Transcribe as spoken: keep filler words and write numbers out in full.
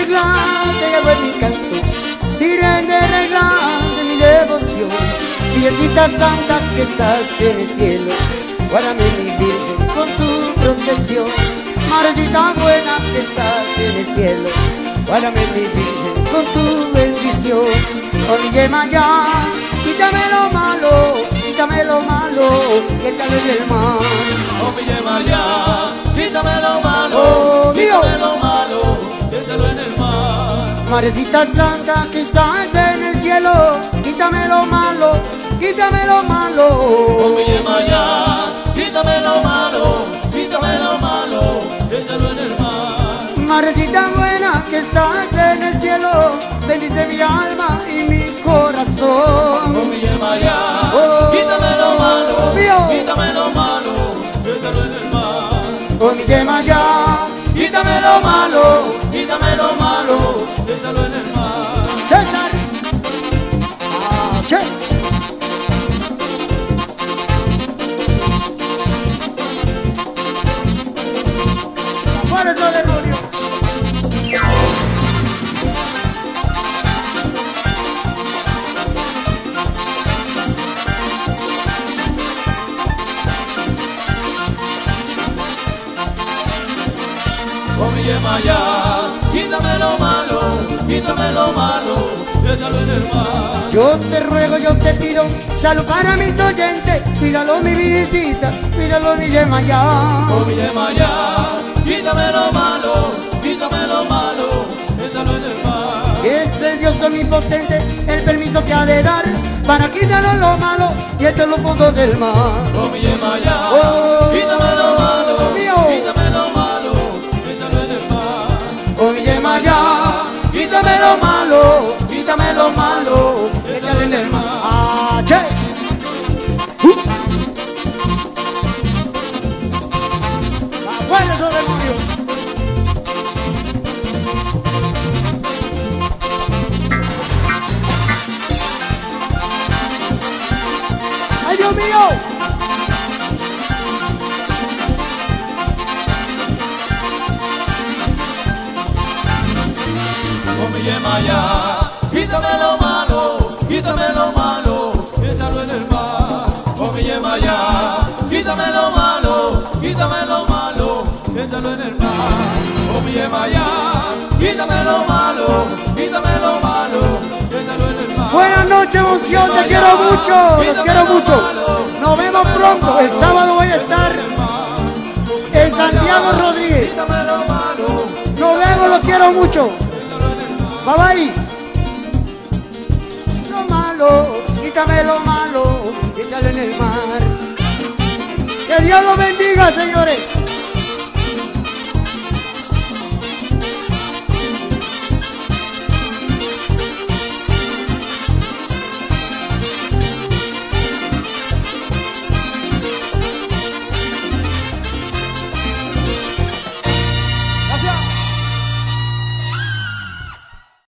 regla te llevo en mi canto, diré de regla de mi devoción. Virgencita santa que estás en el cielo, guárdame mi virgen con tu protección. Madrecita buena que estás en el cielo, guárdame mi virgen con tu bendición. Oye Maya, quítame lo malo, quítame lo malo, que tal en el mar. Oye Maya, quítame lo malo, Oh, quítame lo malo, quítalo en el mar. Madrecita santa que estás en el cielo, quítame lo malo, quítame lo malo. Oye Maya, quítame lo malo, quítame lo malo, quítalo en el mar. Madrecita buena que estás en el cielo, bendice mi alma y mi corazón. Oye Maya, Oh, quítame lo malo, mío. quítame lo malo, quítalo en el mar. Oye Maya, Quítame lo malo, quítame lo malo, quítalo en el mar. César, ah, che. Por eso demonio. Oye Maya, quítame lo malo, quítame lo malo, quítalo en el mar. Yo te ruego, yo te pido, salud para mis oyentes, cuídalo mi visita, cuídalo mi Yemayá. Oye Maya, quítame lo malo, quítame lo malo, quítalo en el mar. Es el Dios omnipotente, el permiso que ha de dar, para quitarlo lo malo y este lo fondo del mar. Oye Maya, Oh, quítame lo malo, mío. quítame lo malo, quítalo en el mar. Oye Maya, quítame lo malo, quítame lo malo, échale en el mar. Ah, che. Uh. Ah, bueno, esos demonios. ¡Ay, Dios mío! Oye Maya, quítame lo malo, quítame lo malo, quítalo en el mar. Oye Maya, quítame lo malo, quítame lo malo, quítalo en el mar. Oye Maya, quítame lo malo, quítame lo malo, quítalo en el mar. Buenas noches, Monción, te quiero mucho, te quiero mucho. Nos vemos pronto, el sábado voy a estar en Santiago Rodríguez. Quítame lo malo, Nos vemos, los quiero mucho. Bye bye. Lo malo, quítame lo malo, échale en el mar. Que Dios los bendiga, señores.